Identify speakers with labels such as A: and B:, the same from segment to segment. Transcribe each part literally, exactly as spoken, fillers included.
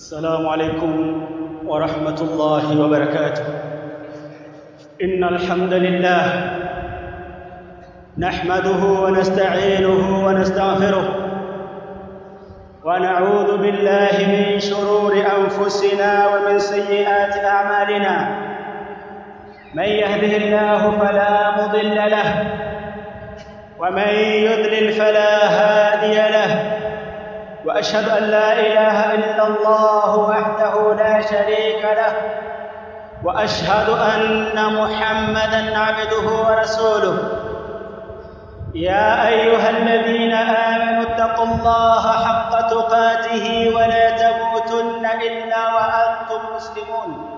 A: السلام عليكم ورحمة الله وبركاته. إن الحمد لله نحمده ونستعينه ونستغفره ونعوذ بالله من شرور أنفسنا ومن سيئات أعمالنا. من يهده الله فلا مضل له ومن يضلل فلا هادي له، وأشهد أن لا إله إلا الله وحده لا شريك له، وأشهد أن محمدًا عبده ورسوله. يا أيها الذين آمنوا اتقوا الله حق تقاته ولا تموتن إلا وأنتم مسلمون.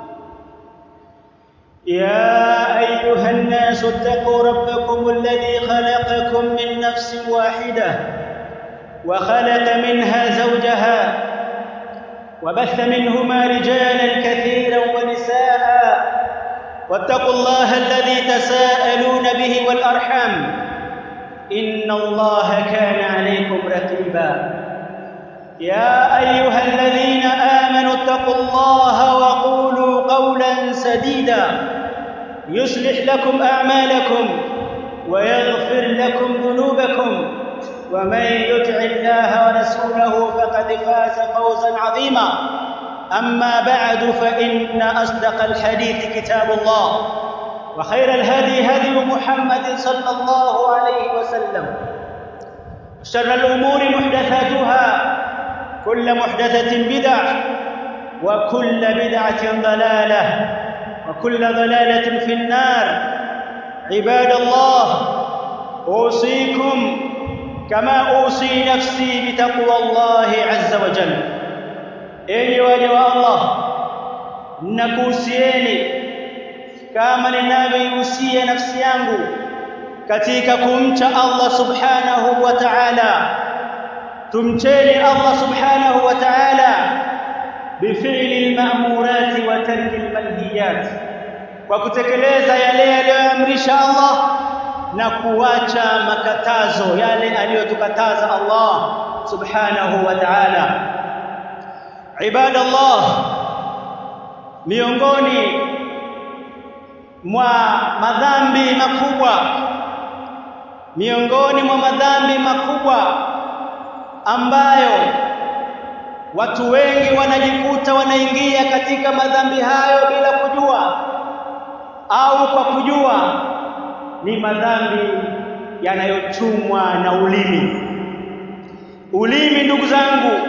A: يا أيها الناس اتقوا ربكم الذي خلقكم من نفس واحدة وخلق منها زوجها وبث منهما رجالا كثيرا ونساء، واتقوا الله الذي تساءلون به والأرحام إن الله كان عليكم رقيبا. يا أيها الذين آمنوا اتقوا الله وقولوا قولا سديدا يصلح لكم أعمالكم ويغفر لكم ذنوبكم، ومن يطع الله ورسوله فقد فاز فوزا عظيما. أما بعد، فإن أصدق الحديث كتاب الله، وخير الهدي هدي محمد صلى الله عليه وسلم، وشر الأمور محدثاتها، كل محدثة بدعة، وكل بدعة ضلالة، وكل ضلالة في النار. عباد الله، أوصيكم كما أوصي نفسي بتقوى الله عز وجل. Enyi waja wa Allah, nakuhusieni kama ninavyoihusia nafsi yangu katika kumcha Allah subhanahu wa ta'ala. Tumcheni Allah subhanahu wa ta'ala bifi'li al-ma'murati wa tarki al-manhiyat, kwa kutekeleza yale aliyoamrisha Allah na kuacha makatazo yale aliyotukataza Allah subhanahu wa ta'ala. Ibadallah, miongoni mwa madhambi makubwa miongoni mwa madhambi makubwa ambayo watu wengi wanajikuta wanaingia katika madhambi hayo bila kujua au kwa kujua, ni madhambi yanayochumwa na ulimi. Ulimi, ndugu zangu,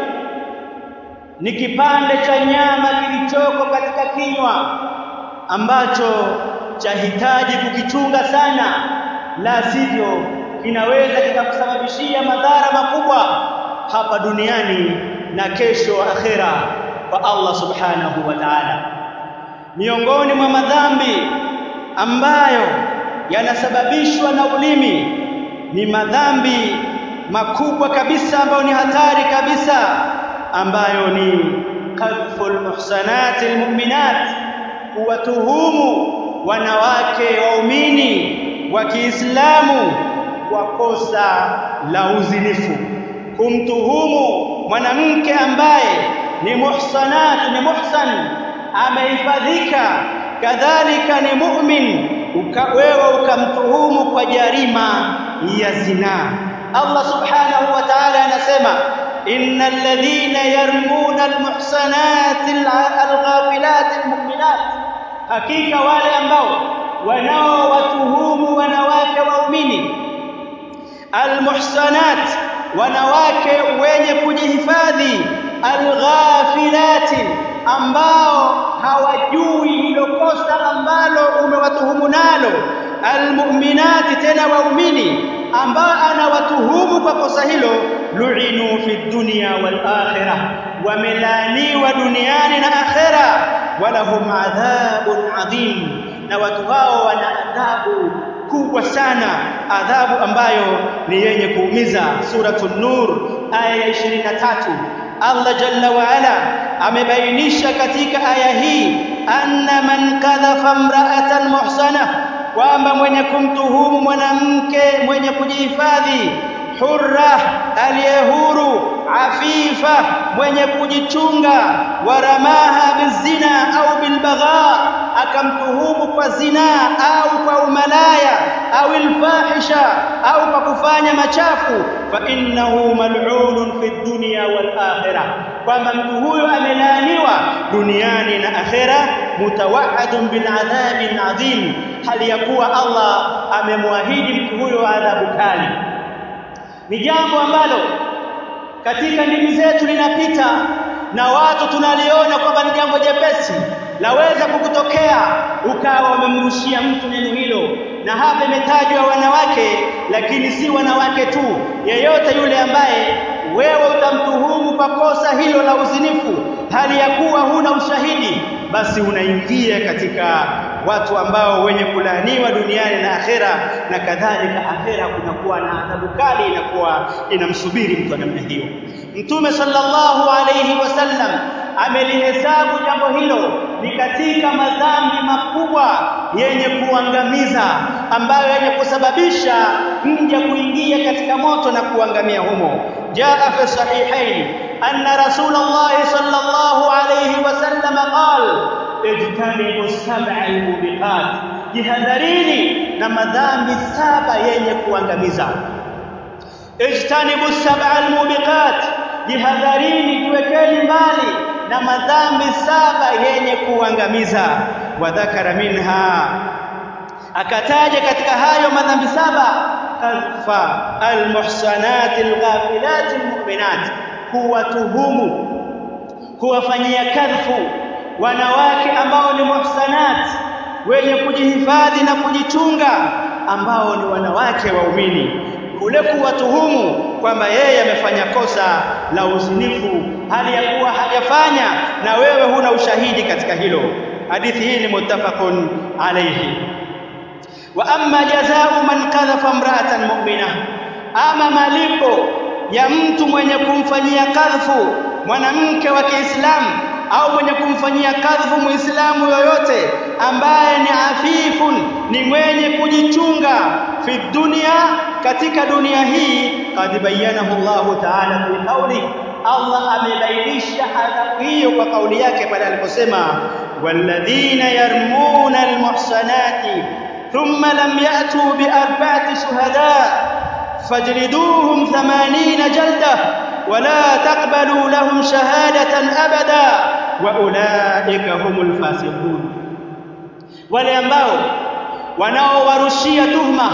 A: ni kipande cha nyama kilichoko katika kinywa ambacho chahitaji kukichunga sana, la sivyo kinaweza kikakusababishia madhara makubwa hapa duniani na kesho akhera kwa Allah subhanahu wa ta'ala. Miongoni mwa madhambi ambayo yanasababishwa na ulimi ni madhambi makubwa kabisa ambayo ni hatari kabisa, ambayo ni qadhful muhsanati almu'minat, kuwatuhumu wanawake waumini wa Kiislamu kwa kosa la uzinifu. Kumtuhumu mwanamke ambaye ni muhsanat, ni muhsan, amehifadhika, kadhalika ni mu'min, wewe ukamtuhumu kwa jarima ya zina. Allah subhanahu wa ta'ala anasema, innal ladhina yarmuna almuhsanati alghafilati almu'minat, hakika wale ambao wanaowatuhumu wanawake waumini, almuhsanat, wanawake wenye kujihifadhi, alghafilati, ambao hawajui hilo kosa ambalo umewatuhumu nalo, almu'minati, tena waumini ambao anawatuhumu kwa kosa hilo, lu'inu fi dunya wal akhirah, wamelaaniwa duniani na akhera, walahum adhabun adhim, na watu hao wana adhabu kubwa sana, adhabu ambayo ni yenye kuumiza. Suratul Nur aya ya ishirini na tatu, Allah jalla wa ala amebainisha katika aya hii, anna man kadhafa imra'atan muhsana, kwamba mwenye kumtuhumu mwanamke mwenye kujihifadhi, hurra aliyehuru, afifa mwenye kujichunga, waramaha bizina au bilbagha, akamtuhumu kwa zina au kwa umalaya au alfahisha au kwa kufanya machafu, fa innahu mal'unun fi dunya wal akhirah, kwamba mtu huyo amelaaniwa duniani na akhera, mutawaadun bil adhabin adhim, hali ya kuwa Allah amemwahidi mtu huyo adhabu kali. Ni jambo ambalo katika ndimi zetu linapita na watu tunaliona kwamba ni jambo jepesi, laweza kukutokea ukawa umemrushia mtu neno hilo. Na hapa imetajwa wanawake, lakini si wanawake tu, yeyote yule ambaye wewe utamtuhumu kwa kosa hilo la uzinifu hali ya kuwa huna ushahidi, basi unaingia katika watu ambao wenye kulaaniwa duniani na akhera, na kadhalika akhera kunakuwa na adhabu kali inakuwa inamsubiri mtu namna hiyo. Mtume sallallahu alayhi wasallam amelihesabu jambo hilo ni katika madhambi makubwa yenye kuangamiza, ambayo yenye kusababisha mja kuingia katika moto na kuangamia humo. Jaa fi sahihain anna rasulullah sallallahu alayhi wasallam qala ijtanibu sab'a al-mubiqat, jihadharini na madhambi saba yenye kuangamiza. Ijtanibu sab'a al-mubiqat, jihadharini, jiwekeni mbali na madhambi saba yenye kuangamiza. Wa dhakara minha, akataja katika hayo madhambi saba, kadhfa al-muhsanat al-ghafilat al-mu'minat, kuwatuhumu, kuwafanyia kadhfu wanawake ambao ni muhsanat, wenye kujihifadhi na kujichunga, ambao ni wanawake waumini, kule kuwatuhumu kwamba yeye amefanya kosa la uzinifu hali ya kuwa hajafanya na wewe huna ushahidi katika hilo. Hadithi hii ni muttafaqun alayhi. Wa amma jazaa'u man kadhafa imra'atan mu'mina, ama malipo ya mtu mwenye kumfanyia kadhfu mwanamke wa Kiislamu au mwenye kumfanyia kadhfu muislamu yoyote ambaye ni afifun, ni mwenye kujichunga, fi dunya, katika dunia hii, qad bayyanahu Allah ta'ala fi qawli, Allah amebainisha adhabu hiyo kwa kauli yake pale aliposema walladhina yarmuna almuhsanati thumma lam ya'tu bi arba'ati shuhada fajliduhum thamanina jalda wala taqbalu lahum shahadatan abada wa ulaika humul fasiqun, wale ambao wanaowarushia tuhma,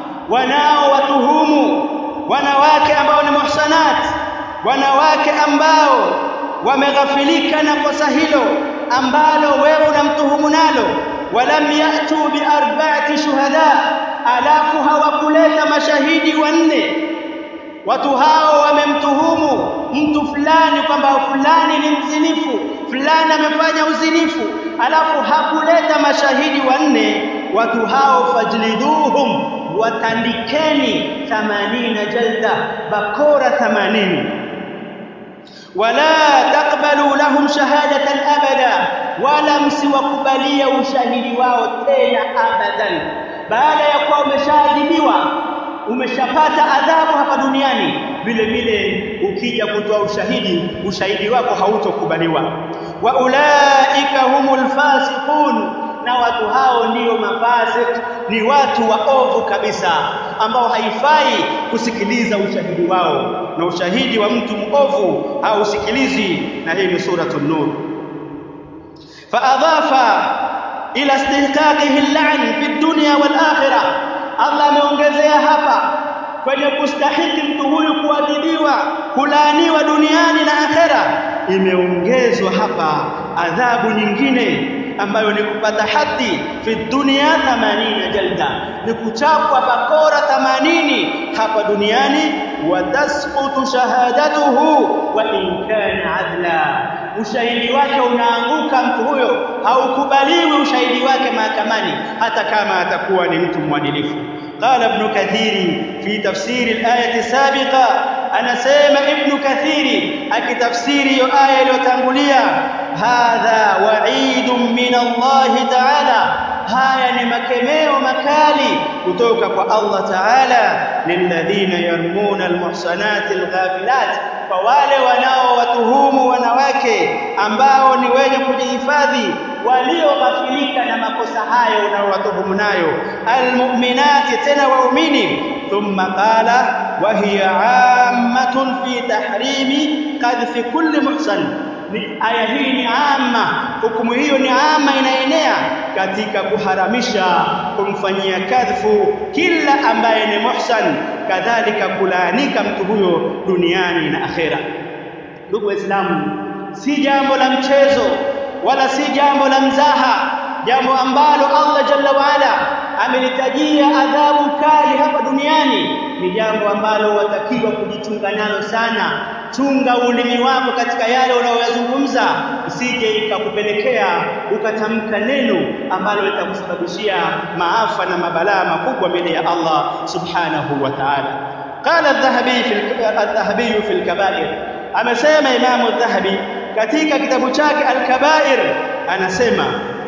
A: wanaowatuhumu wanawake ambao ni muhsanat, wanawake ambao wameghafilika na kosa hilo ambalo wewe unamtuhumu nalo, walam ya'tu bi arba'ati shuhada, alafu hawakuleta mashahidi wanne. Watu hao wamemtuhumu mtu fulani kwamba fulani ni mzinifu, fulani amefanya uzinifu, alafu hakuleta mashahidi wanne. Watu hao fajliduhum, watandikeni themanini jalda, bakora themanini. Wala taqbalu lahum shahadatan abada, wala msiwakubalia ushahidi wao tena abadan. Baada ya kuwa umeshaadhibiwa, umeshapata adhabu hapa duniani, vile vile ukija kutoa ushahidi, ushahidi wako hautokubaliwa. Wa ulaika humul fasiqun, na watu hao ndio mafasik, ni watu waovu kabisa ambao haifai kusikiliza ushahidi wao, na ushahidi wa mtu muovu hausikilizi. Na hii ni suratul Nur. Fa adhafa ila istihqaqihi al-la'n fi dunya wal akhirah, Allah ameongezea hapa kwenye kustahiki mtu huyu kuadhibiwa, kulaaniwa duniani na akhera, imeongezwa hapa adhabu nyingine ambayo ni kupata haddi fi dunya themanini jalda, ni kuchapwa bakora themanini hapa duniani. Wa tasqutu shahadatuhu wa in kana adla, ushahidi wake unaanguka, mtu huyo haukubaliwi ushahidi wake mahakamani hata kama atakuwa ni mtu mwadilifu. قال ابن كثير في تفسير الآية السابقة، أنا سيما ابن كثير أكي تفسير آية لتنقلية، هذا وعيد من الله تعالى haya ni makemeo makali kutoka kwa Allah Ta'ala, lilladhina yarmuna almuhsanati alghafilat, kwa wale wanaowatuhumu wanawake ambao ni wenye kujihifadhi, walioghafilika na makosa hayo unaowatuhumu nayo, almu'minati, tena waumini. Thumma qala wa hiya 'ammatun fi tahrimi qadhfi kulli muhsan, aya hii ni amma, hukumu hiyo ni amma, inaenea katika kuharamisha kumfanyia kadhfu kila ambaye ni muhsan, kadhalika kulaanika mtu huyo duniani na akhera. Ndugu Waislamu, si jambo la mchezo wala si jambo la mzaha, jambo ambalo Allah Jalla wa Ala amelitajia adhabu kali hapa duniani, ni jambo ambalo watakiwa kujichunga nalo sana. Chunga ulimi wako katika yale unayoyazungumza, isije ikakupelekea ukatamka neno ambalo litakusababishia maafa na mabalaa makubwa mbele ya Allah subhanahu wa ta'ala. Qala adh-Dhahabi fi adh-Dhahabi fi al-Kaba'ir, amesema Imam adh-Dhahabi katika kitabu chake al-Kaba'ir, anasema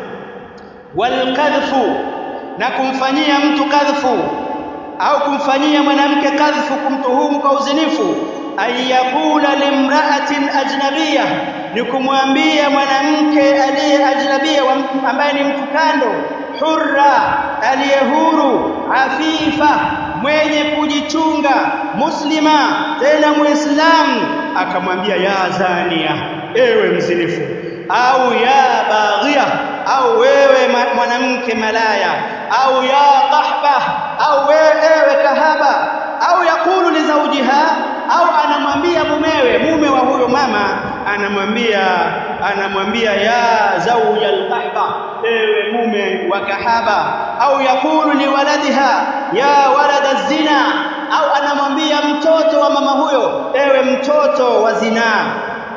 A: wal qadhfu, na kumfanyia mtu kadhfu au kumfanyia mwanamke kadhfu, kumtuhumu kwa uzinifu, ayakula limra'atin ajnabiyah, ni kumwambia mwanamke aliye ajnabia ambaye ni mtu kando, hurra, aliyehuru, afifa, mwenye kujichunga, muslima, tena muislamu, akamwambia ya zania, ewe mzinifu, au ya baghia, au wewe mwanamke malaya, au ya qahba, au wewe kahaba, au yakulu li zawjiha, au anamwambia mumewe, mume wa huyo mama anamwambia anamwambia ya zawja al-qahba, ewe mume wa kahaba, au yakulu li waladiha ya walada zina, au anamwambia mtoto wa mama huyo, ewe mtoto wa zinaa,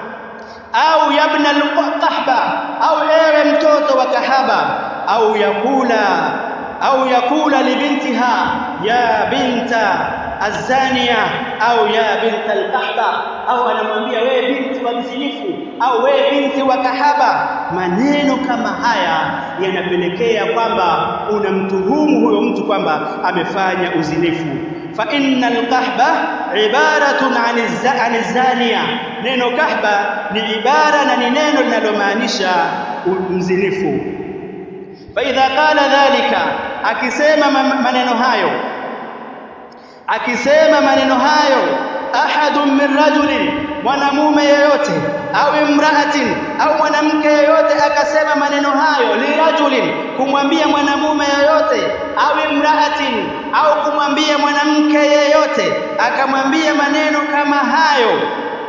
A: au yabna al-qahba, au ewe mtoto wa kahaba, au yakula au yakula li bintiha ya binta azania, au ya binta al-qahba, au anamwambia wewe binti wa mzinifu, au wewe binti wa kahaba. Maneno kama haya yanapelekea kwamba unamtuhumu huyo mtu kwamba amefanya uzinifu. Fa innal qahba ibaratun an zania, neno kahba ni ibara na ni neno linalomaanisha mzinifu. Fa idha qala dhalika, akisema maneno hayo akisema maneno hayo ahadun min rajulin, mwanamume yeyote, au imra'atin, au mwanamke yeyote, akasema maneno hayo li rajulin, kumwambia mwanamume yeyote, au imra'atin, au kumwambia mwanamke yeyote, akamwambia maneno kama hayo,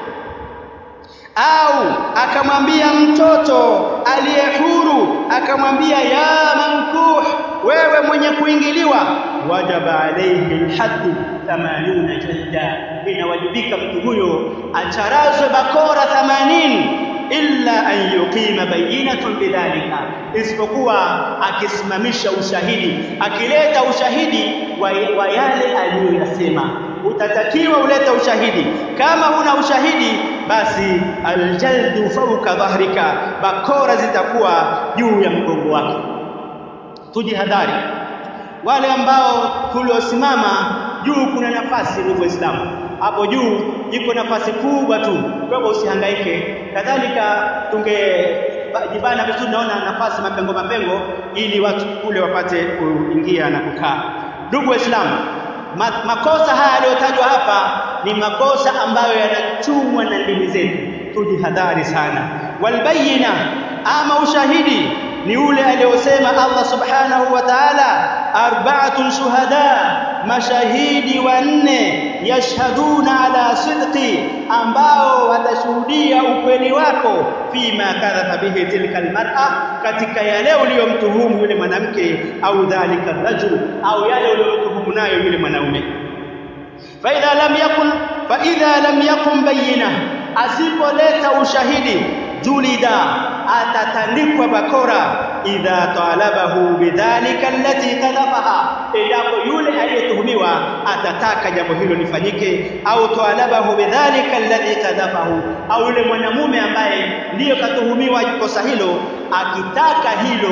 A: au akamwambia mtoto aliyehuru, akamwambia ya mankuh, wewe mwenye kuingiliwa, wajaba alayhi alhadd themanini jalda, inawajibika mtu huyo acharazwe bakora themanini, illa an yuqima bayinatun bidhalika, isipokuwa akisimamisha ushahidi, akileta ushahidi wa, wa yale aliyoyasema. Utatakiwa ulete ushahidi. Kama huna ushahidi, basi aljaldu fawqa dhahrika, bakora zitakuwa juu ya mgongo wake. Tujihadhari wale ambao tuliosimama juu, kuna nafasi ndugu Waislamu, hapo juu iko nafasi kubwa tu, kwa hivyo usihangaike. Kadhalika tungejibana vizuri, naona nafasi mapengo mapengo, ili watu kule wapate kuingia na kukaa. Ndugu Waislamu, makosa haya yaliyotajwa hapa ni makosa ambayo yanachumwa na ndimi zetu. Tujihadhari sana. Walbayina, ama ushahidi ni ule aliyosema Allah subhanahu wa ta'ala, arba'atun shuhada, mashahidi wanne, yashhaduna ala sidqi, ambao watashuhudia ukweli wako, fima kadhafa bihi tilka almar'a, katika yale uliyomtuhumu yule mwanamke, au dhalika rajul, au yale uliyomtuhumu nayo yule mwanaume. Fa idha lam yakun fa idha lam yakun bayina, asipoleta ushahidi, julida, atatandikwa bakora, idha talabahu bidhalika allati qadhafaha, endapo yule aliyetuhumiwa atataka jambo hilo lifanyike, au talabahu bidhalika alladhi qadhafahu, au yule mwanamume ambaye ndiyo katuhumiwa kosa hilo akitaka hilo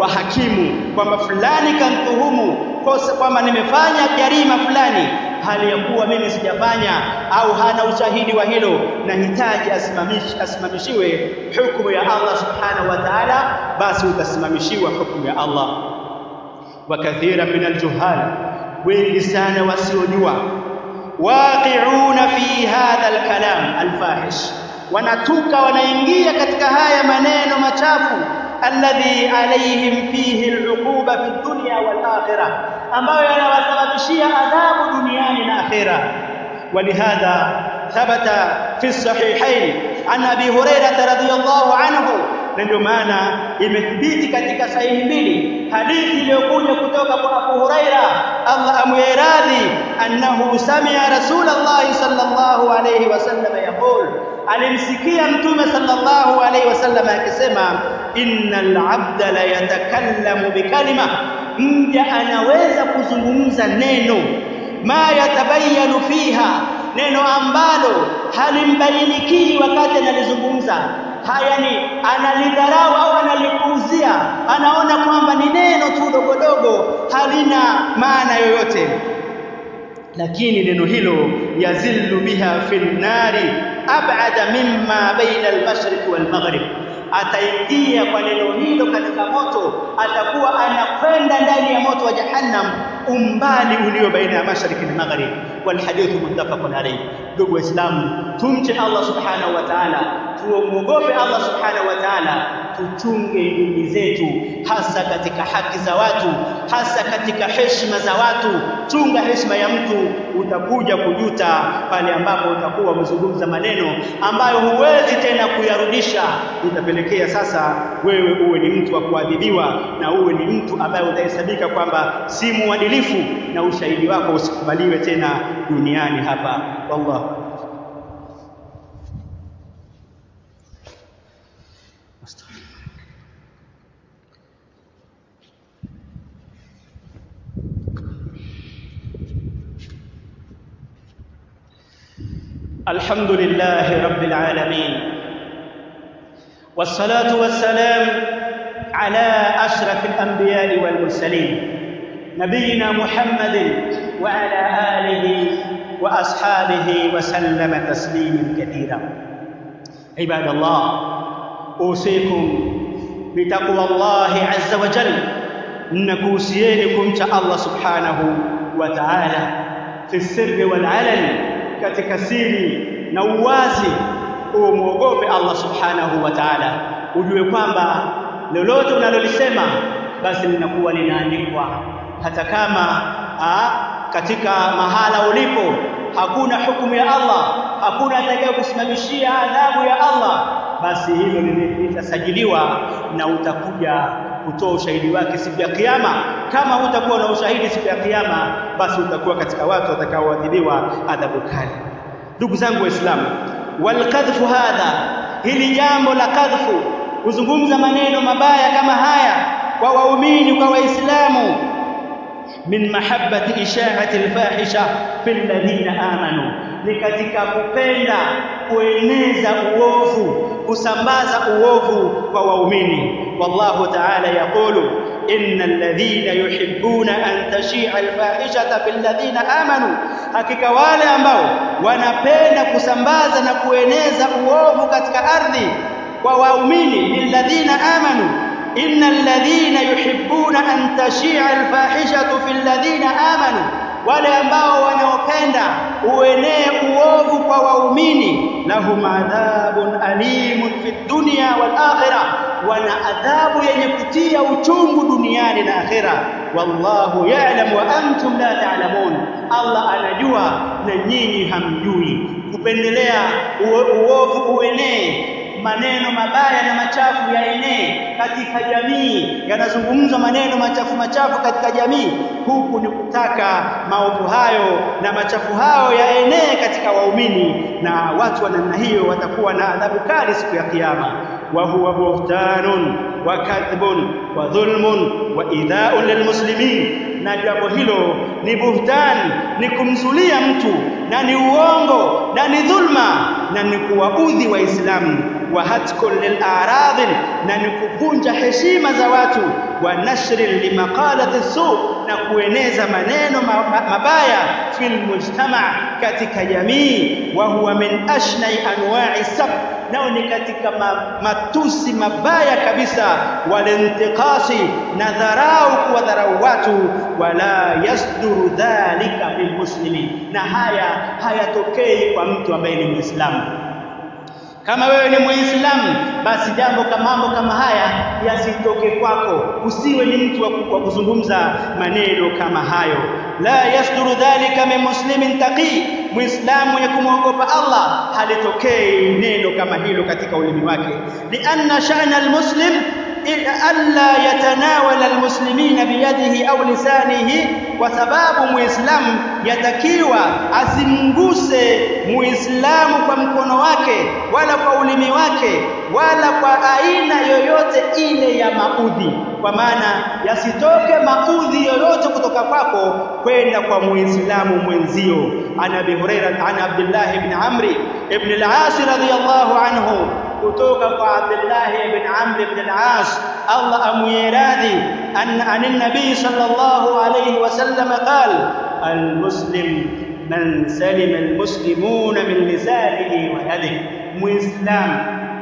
A: kwa hakimu kwamba fulani kantuhumu kosa kwamba nimefanya jarima fulani, hali ya kuwa mimi sijafanya au hana ushahidi wa hilo, nahitaji asimamishi asimamishiwe hukumu ya Allah subhanahu wa ta'ala, basi utasimamishiwa hukumu ya Allah. Wa kathira min aljuhal, wengi sana wasiojua, waqi'una fi hadha alkalam alfahish, wanatuka wanaingia katika haya maneno machafu, alladhi alayhim fihi aluquba fi dunya wal akhirah, ambayo yanawasababishia adhabu duniani na akhira. Walihadha thabata fi sahihain an Abi Hurairah radhiyallahu anhu, na ndio maana imethibiti katika sahihi mbili hadithi iliyokuja kutoka kwa Abu Hurairah, Allah amwiradhi, annahu sami'a Rasulullah sallallahu alayhi wasallam yaqul, alimsikia mtume sallallahu alayhi wasallam akisema, innal abda la yatakallamu bikalima, mja anaweza kuzungumza neno, ma yatabayanu fiha, neno ambalo halimbainiki wakati analizungumza, hayani analidharau au analipuuzia, anaona kwamba ni neno tu dogo dogo halina maana yoyote, lakini neno hilo yazillu biha fil nari ab'ada mimma baina al-mashriq wal maghrib, ataingia kwa neno hilo katika moto, atakuwa anakwenda ndani ya moto wa jahannam umbali ulio baina ya mashariki na maghrib. Wal hadithu muttafaqun alayh. Ndugu Waislamu, tumche Allah subhanahu wa ta'ala, tuogope Allah subhanahu wa ta'ala, tuchunge ndimi zetu, hasa katika haki za watu, hasa katika heshima za watu. Chunga heshima ya mtu, utakuja kujuta pale ambapo utakuwa umezungumza maneno ambayo huwezi tena kuyarudisha. Itapelekea sasa wewe uwe ni mtu wa kuadhibiwa, na uwe ni mtu ambaye utahesabika kwamba si muadilifu, na ushahidi wako usikubaliwe tena duniani hapa. Wallahu الحمد لله رب العالمين، والصلاة والسلام على أشرف الأنبياء والمرسلين، نبينا محمد وعلى آله وأصحابه وسلم تسليما كثيرا. عباد الله، أوصيكم بتقوى الله عز وجل، نكوسينكم شاء الله سبحانه وتعالى في السر والعلن، katika siri na uwazi. Umuogope Allah subhanahu wa ta'ala, ujue kwamba lolote unalolisema basi linakuwa linaandikwa, hata kama aa, katika mahala ulipo hakuna hukumu ya Allah, hakuna atakaye kusimamishia adhabu ya Allah, basi hilo litasajiliwa na utakuja kutoa ushahidi wake siku ya kiyama. Kama hutakuwa na ushahidi siku ya kiyama, basi utakuwa katika watu watakaoadhibiwa adhabu kali. Ndugu zangu Waislamu, wal kadhfu hadha, hili jambo la kadhfu, kuzungumza maneno mabaya kama haya kwa waumini, kwa Waislamu, min mahabbati isha'ati al-fahisha fil ladhina amanu, ni katika kupenda kueneza uovu, kusambaza uovu kwa waumini. Wallahu ta'ala yaqulu, innal ladhina yuhibbuna an tashi'a al-fahishata fil ladhina amanu, hakika wale ambao wanapenda kusambaza na kueneza uovu katika ardhi kwa waumini, lilladhina amanu, innal ladhina yuhibbuna an tashi'a al-fahishatu fil ladhina amanu, wale ambao wanaopenda uenee uovu kwa waumini, lahum adhabun alimun fid dunya wal akhirah, wana adhabu yenye kutia uchungu duniani na akhira. Wallahu ya'lamu wa antum la ta'lamun, Allah anajua na nyinyi hamjui. Kupendelea uovu uenee, maneno mabaya na machafu yaenee katika jamii, yanazungumzwa maneno machafu machafu katika jamii, huku ni kutaka maovu hayo na machafu hayo yaenee katika waumini, na watu wa namna hiyo watakuwa na adhabu kali siku ya kiyama. Wa huwa buhtanun wa kadhbun wa dhulmun wa idha'un lilmuslimin, na jambo hilo ni buhtani, ni kumzulia mtu, na ni uongo, na ni dhulma, na ni kuwaudhi Waislamu. wa hatkun lil'aradh, na ni kuvunja heshima za watu, wa nashri limaqalati su, na kueneza maneno mabaya fil mujtama, katika jamii. Wa huwa min ashnai anwa'i sab, nao ni katika matusi mabaya kabisa. Walintiqasi, na dharau, kuwadharau watu. Wala yasduru dhalika bil muslimin, na haya hayatokei kwa mtu ambaye ni Muislamu. Kama wewe ni Muislamu, basi jambo kama mambo kama haya yasitoke kwako, usiwe ni mtu wa kuzungumza maneno kama hayo. La yasduru dhalika min muslimin taqi, Muislamu mwenye kumwogopa Allah halitokei neno kama hilo katika ulimi wake. Lianna sha'na almuslim alla yatanawala almuslimina biyadihi au lisanihi, kwa sababu Muislamu yatakiwa asimguse Muislamu kwa mkono wake wala kwa ulimi wake wala kwa aina yoyote ile ya maudhi, kwa maana yasitoke maudhi yoyote kutoka kwako kwenda kwa Muislamu mwenzio. Ana Abi Hurairah ana Abdullah ibn Amr ibn al-As radhiyallahu anhu, kutoka kwa Abdullah ibn Amr ibn al-As, Allah amuyeradhi, an an-nabii sallallahu alayhi wasallam qala al-muslim man salima al-muslimuna min lisanihi wa yadihi, Muislamu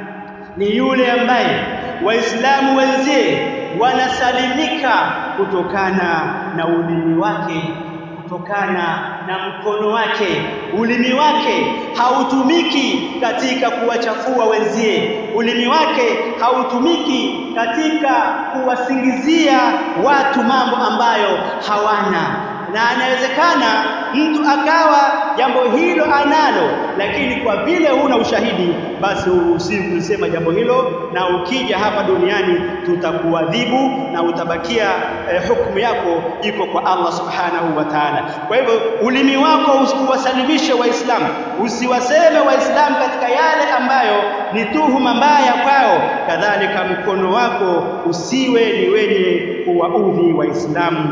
A: ni yule ambaye Waislamu wenzie wanasalimika kutokana na ulimi wake, kutokana na mkono wake. Ulimi wake hautumiki katika kuwachafua wenzie, ulimi wake hautumiki katika kuwasingizia watu mambo ambayo hawana. Na inawezekana mtu akawa jambo hilo analo, lakini kwa vile huna ushahidi, basi uruhusiwi kulisema jambo hilo, na ukija hapa duniani tutakuadhibu na utabakia eh, hukumu yako iko kwa Allah subhanahu wa ta'ala. Kwa hivyo ulimi wako usiwasalimishe Waislamu, usiwaseme Waislamu katika yale ambayo ni tuhuma mbaya kwao. Kadhalika mkono wako usiwe ni wenye kuwaudhi Waislamu.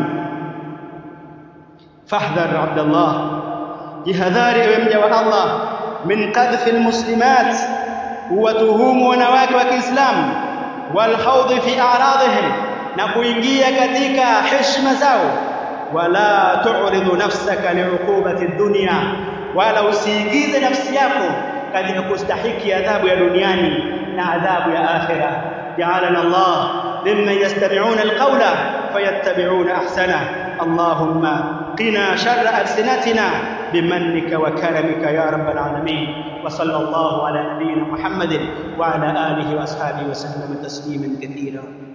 A: Fahdhar Abdullah, jihadhari ewe mja wa Allah, min qadhfi almuslimat, watuhumu wanawake wa Kiislamu, wal khawd fi a'radihim, na kuingia katika heshima zao. Wala tu'ridu nafsaka li'uqubati ad-dunya, wala usiingize nafsi yako katika kustahiki adhabu ya duniani na adhabu ya akhirah. Ja'alana Allah mimman yastami'una al-qawla fayattabi'una ahsana. Allahumma قنا شر ألسنتنا بمنك وكرمك يا رب العالمين. وصلى الله على نبينا محمد وعلى آله وأصحابه وسلم تسليما كثيرا.